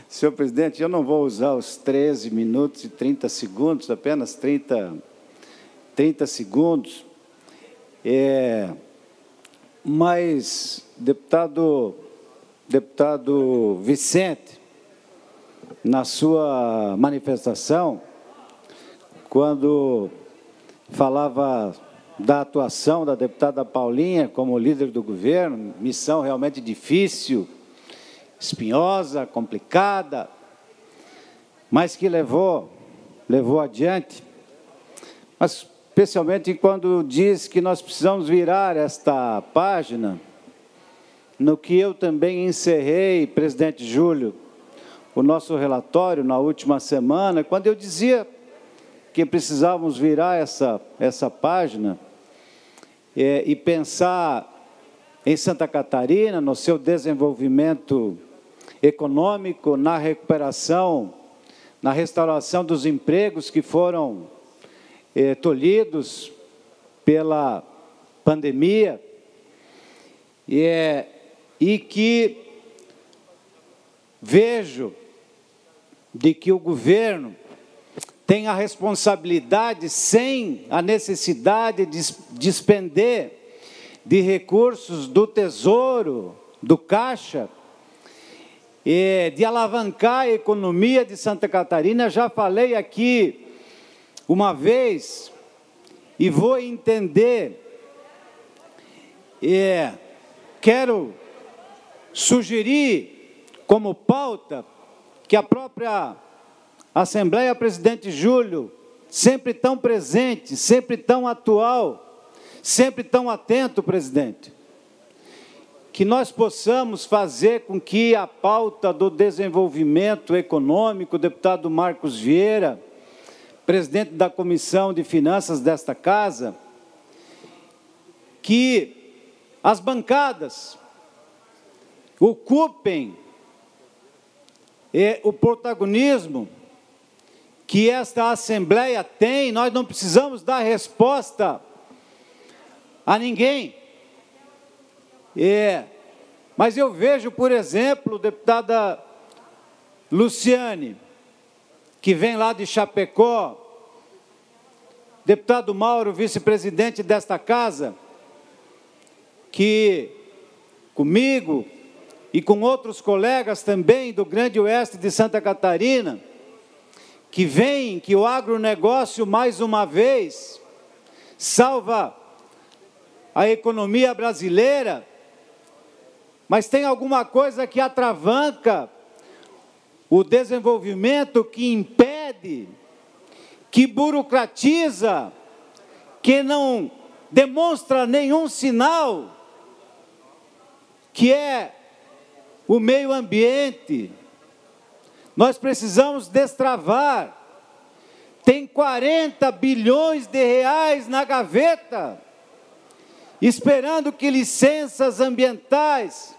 Senhor presidente, eu não vou usar os 13 minutos e 30 segundos, apenas 30 segundos. Mas, deputado Vicente, na sua manifestação, quando falava da atuação da deputada Paulinha como líder do governo, missão realmente difícil, espinhosa, complicada, mas que levou adiante, mas especialmente quando diz que nós precisamos virar esta página, no que eu também encerrei, presidente Júlio, o nosso relatório na última semana, quando eu dizia que precisávamos virar essa página e pensar em Santa Catarina, no seu desenvolvimento econômico, na recuperação, na restauração dos empregos que foram tolhidos pela pandemia, e que vejo de que o governo tem a responsabilidade, sem a necessidade de despender de recursos do Tesouro, do Caixa, de alavancar a economia de Santa Catarina. Já falei aqui uma vez, e vou entender, quero sugerir como pauta que a própria Assembleia Presidente Júlio, sempre tão presente, sempre tão atual, sempre tão atento, presidente, que nós possamos fazer com que a pauta do desenvolvimento econômico, o deputado Marcos Vieira, presidente da Comissão de Finanças desta Casa, que as bancadas ocupem o protagonismo que esta Assembleia tem. Nós não precisamos dar resposta a ninguém. Mas eu vejo, por exemplo, deputada Luciane, que vem lá de Chapecó, deputado Mauro, vice-presidente desta casa, que comigo e com outros colegas também do Grande Oeste de Santa Catarina, que veem que o agronegócio, mais uma vez, salva a economia brasileira, mas tem alguma coisa que atravanca o desenvolvimento, que impede, que burocratiza, que não demonstra nenhum sinal, que é o meio ambiente. Nós precisamos destravar. Tem 40 bilhões de reais na gaveta, esperando que licenças ambientais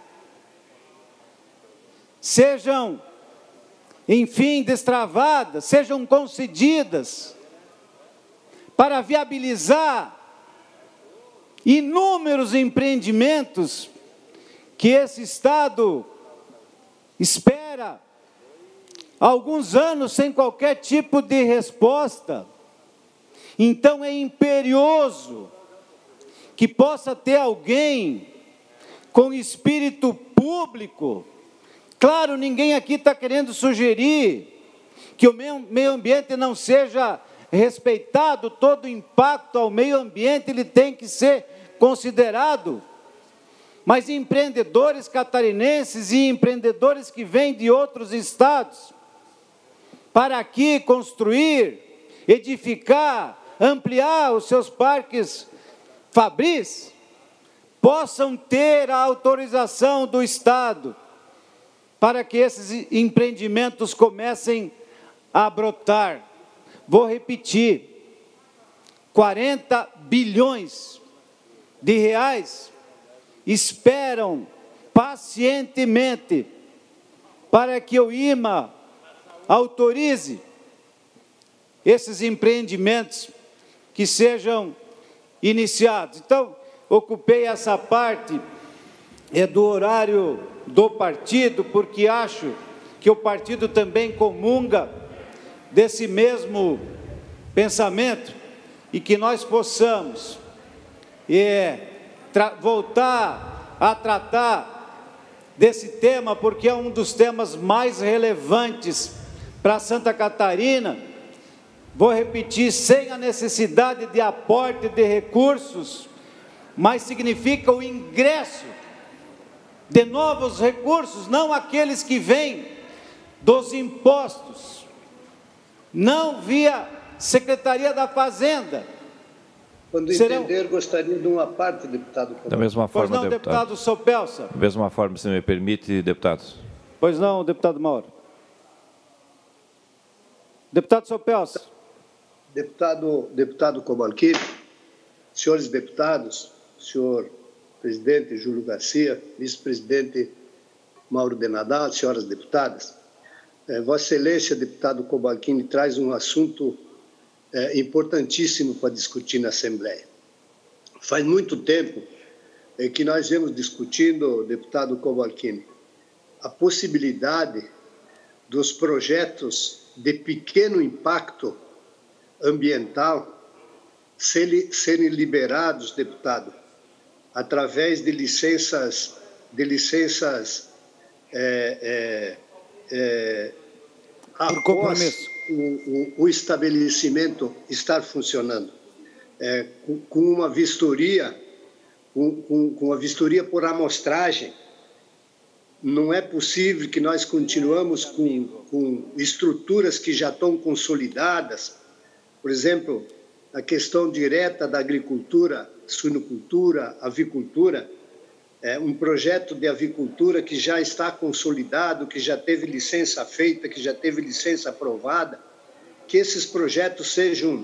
sejam, enfim, destravadas, sejam concedidas, para viabilizar inúmeros empreendimentos que esse Estado espera há alguns anos sem qualquer tipo de resposta. Então é imperioso que possa ter alguém com espírito público. Claro, ninguém aqui está querendo sugerir que o meio ambiente não seja respeitado, todo o impacto ao meio ambiente ele tem que ser considerado. Mas empreendedores catarinenses e empreendedores que vêm de outros estados, para aqui construir, edificar, ampliar os seus parques fabris, possam ter a autorização do Estado, para que esses empreendimentos comecem a brotar. Vou repetir, 40 bilhões de reais esperam pacientemente para que o IMA autorize esses empreendimentos que sejam iniciados. Então, ocupei essa parte do horário do partido, porque acho que o partido também comunga desse mesmo pensamento e que nós possamos voltar a tratar desse tema, porque é um dos temas mais relevantes para Santa Catarina. Vou repetir, sem a necessidade de aporte de recursos, mas significa o ingresso de novos recursos, não aqueles que vêm dos impostos, não via Secretaria da Fazenda. Quando entender, gostaria de uma parte, deputado. Da mesma forma, pois não, deputado Sopelsa. Da mesma forma, se me permite, deputados. Pois não, deputado Mauro. Deputado Sopelsa. Deputado Cobalcini, senhores deputados, senhor presidente Júlio Garcia, vice-presidente Mauro de Nadal, senhoras deputadas, Vossa Excelência, deputado Cobalcini, traz um assunto importantíssimo para discutir na Assembleia. Faz muito tempo que nós vemos discutindo, deputado Cobalcini, a possibilidade dos projetos de pequeno impacto ambiental serem liberados, deputado, através de licenças após o estabelecimento estar funcionando, com uma vistoria, com a vistoria por amostragem. Não é possível que nós continuamos com estruturas que já estão consolidadas. Por exemplo, a questão direta da agricultura, suinocultura, avicultura, um projeto de avicultura que já está consolidado, que já teve licença feita, que já teve licença aprovada, que esses projetos sejam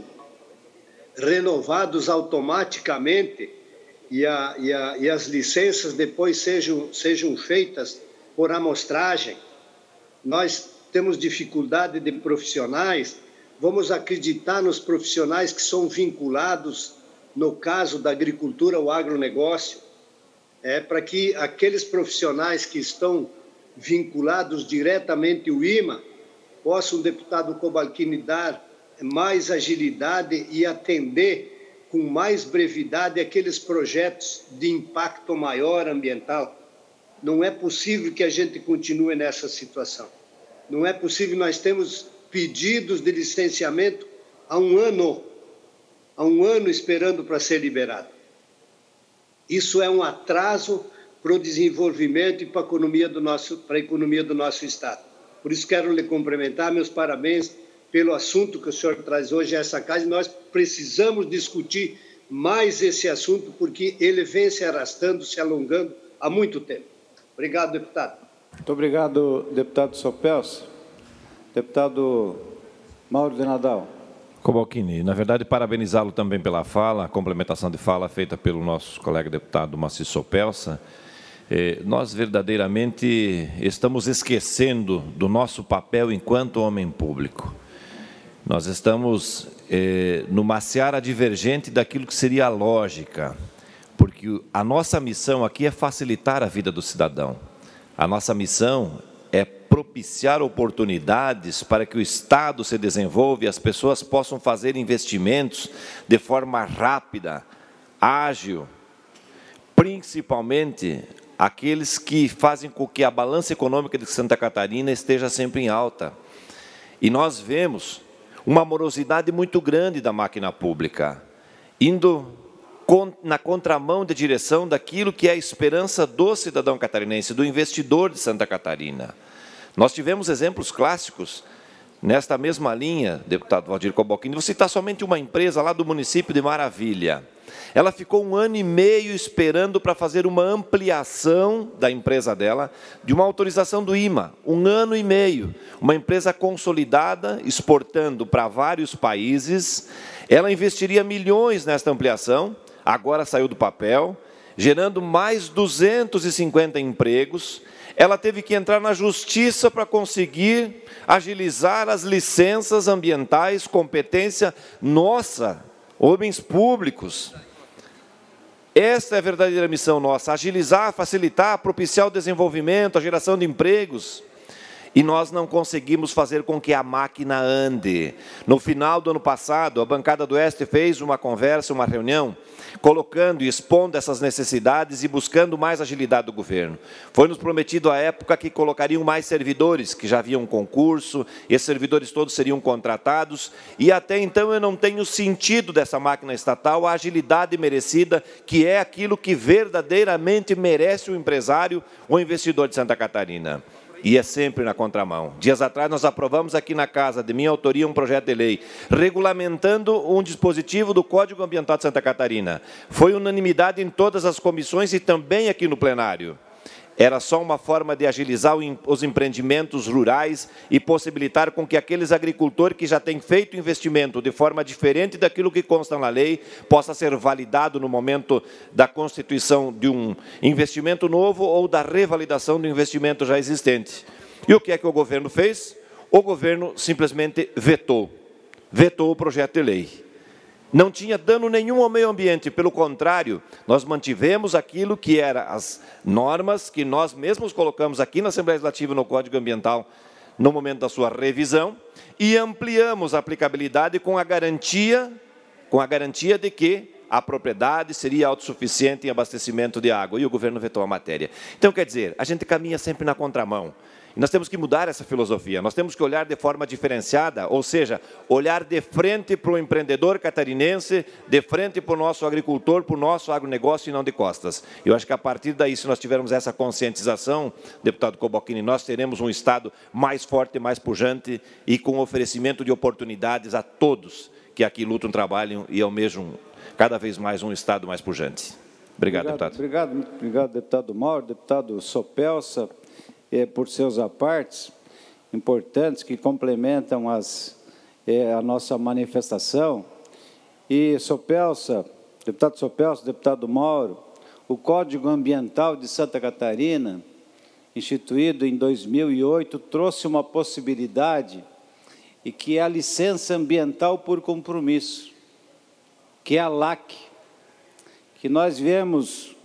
renovados automaticamente e as licenças depois sejam feitas por amostragem. Nós temos dificuldade de profissionais, vamos acreditar nos profissionais que são vinculados, no caso da agricultura, ao agronegócio, para que aqueles profissionais que estão vinculados diretamente ao IMA possam, deputado Cobalcini, dar mais agilidade e atender com mais brevidade aqueles projetos de impacto maior ambiental. Não é possível que a gente continue nessa situação. Não é possível, nós temos pedidos de licenciamento há um ano esperando para ser liberado. Isso é um atraso para o desenvolvimento e para a economia do nosso Estado. Por isso quero lhe cumprimentar, meus parabéns pelo assunto que o senhor traz hoje a essa casa, e nós precisamos discutir mais esse assunto, porque ele vem se arrastando, se alongando há muito tempo. Obrigado, deputado. Muito obrigado, deputado Sopelsa. Deputado Mauro de Nadal. Cobalcini, na verdade, parabenizá-lo também pela fala, a complementação de fala feita pelo nosso colega deputado Maciço Sopelsa. Nós verdadeiramente estamos esquecendo do nosso papel enquanto homem público. Nós estamos numa seara divergente daquilo que seria a lógica, porque a nossa missão aqui é facilitar a vida do cidadão. A nossa missão é propiciar oportunidades para que o Estado se desenvolva e as pessoas possam fazer investimentos de forma rápida, ágil, principalmente aqueles que fazem com que a balança econômica de Santa Catarina esteja sempre em alta. E nós vemos uma morosidade muito grande da máquina pública, indo na contramão de direção daquilo que é a esperança do cidadão catarinense, do investidor de Santa Catarina. Nós tivemos exemplos clássicos nesta mesma linha, deputado Valdir Cobalcini. Vou citar somente uma empresa lá do município de Maravilha. Ela ficou 1 ano e meio esperando para fazer uma ampliação da empresa dela, de uma autorização do IMA. 1 ano e meio. Uma empresa consolidada, exportando para vários países. Ela investiria milhões nesta ampliação, agora saiu do papel, gerando mais 250 empregos. Ela teve que entrar na justiça para conseguir agilizar as licenças ambientais, competência nossa, homens públicos. Esta é a verdadeira missão nossa, agilizar, facilitar, propiciar o desenvolvimento, a geração de empregos. e nós não conseguimos fazer com que a máquina ande. No final do ano passado, a bancada do Oeste fez uma conversa, uma reunião, colocando e expondo essas necessidades e buscando mais agilidade do governo. Foi nos prometido à época que colocariam mais servidores, que já havia um concurso, esses servidores todos seriam contratados, e até então eu não tenho sentido dessa máquina estatal a agilidade merecida, que é aquilo que verdadeiramente merece o empresário, o investidor de Santa Catarina. E é sempre na contramão. Dias atrás, nós aprovamos aqui na Casa, de minha autoria, um projeto de lei, regulamentando um dispositivo do Código Ambiental de Santa Catarina. Foi unanimidade em todas as comissões e também aqui no plenário. Era só uma forma de agilizar os empreendimentos rurais e possibilitar com que aqueles agricultores que já têm feito investimento de forma diferente daquilo que consta na lei, possa ser validado no momento da constituição de um investimento novo ou da revalidação do investimento já existente. E o que é que o governo fez? O governo simplesmente vetou o projeto de lei. Não tinha dano nenhum ao meio ambiente, pelo contrário, nós mantivemos aquilo que eram as normas que nós mesmos colocamos aqui na Assembleia Legislativa no Código Ambiental, no momento da sua revisão, e ampliamos a aplicabilidade com a garantia de que a propriedade seria autossuficiente em abastecimento de água, e o governo vetou a matéria. Então, quer dizer, a gente caminha sempre na contramão. E nós temos que mudar essa filosofia, nós temos que olhar de forma diferenciada, ou seja, olhar de frente para o empreendedor catarinense, de frente para o nosso agricultor, para o nosso agronegócio e não de costas. Eu acho que a partir daí, se nós tivermos essa conscientização, deputado Coboquini, nós teremos um Estado mais forte, mais pujante e com oferecimento de oportunidades a todos que aqui lutam, trabalham e almejam cada vez mais um Estado mais pujante. Obrigado, deputado. Obrigado, deputado Mauro, deputado Sopelsa, por seus apartes importantes que complementam a nossa manifestação. E deputado Sopelsa, deputado Mauro, o Código Ambiental de Santa Catarina, instituído em 2008, trouxe uma possibilidade, e que é a licença ambiental por compromisso, que é a LAC, que nós viemos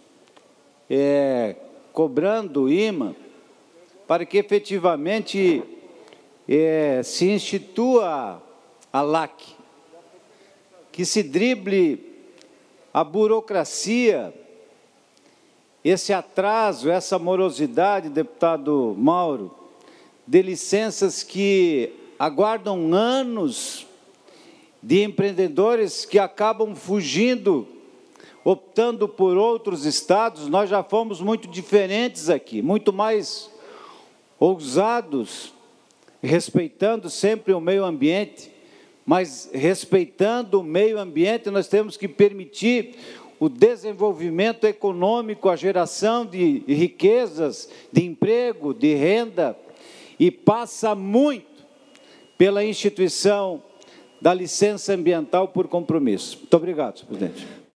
cobrando o IMA, para que efetivamente se institua a LAC, que se drible a burocracia, esse atraso, essa morosidade, deputado Mauro, de licenças que aguardam anos, de empreendedores que acabam fugindo, optando por outros estados. Nós já fomos muito diferentes aqui, muito mais ousados, respeitando sempre o meio ambiente, mas respeitando o meio ambiente, nós temos que permitir o desenvolvimento econômico, a geração de riquezas, de emprego, de renda, e passa muito pela instituição da licença ambiental por compromisso. Muito obrigado, senhor presidente.